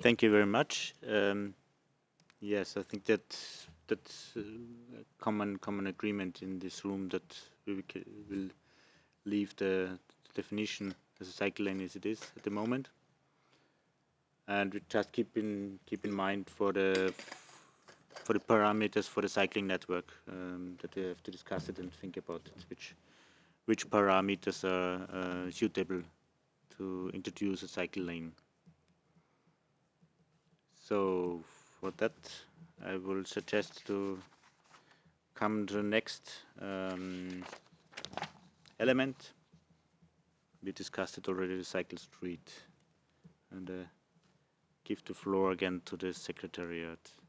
Thank you very much. Yes, I think that's a common agreement in this room that will leave the definition as a cycle lane as it is at the moment, and we just keep in mind for the parameters for the cycling network that we have to discuss it and think about it, which parameters are suitable to introduce a cycle lane. So for that, I will suggest to come to the next element. We discussed it already, the cycle street, and give the floor again to the secretariat.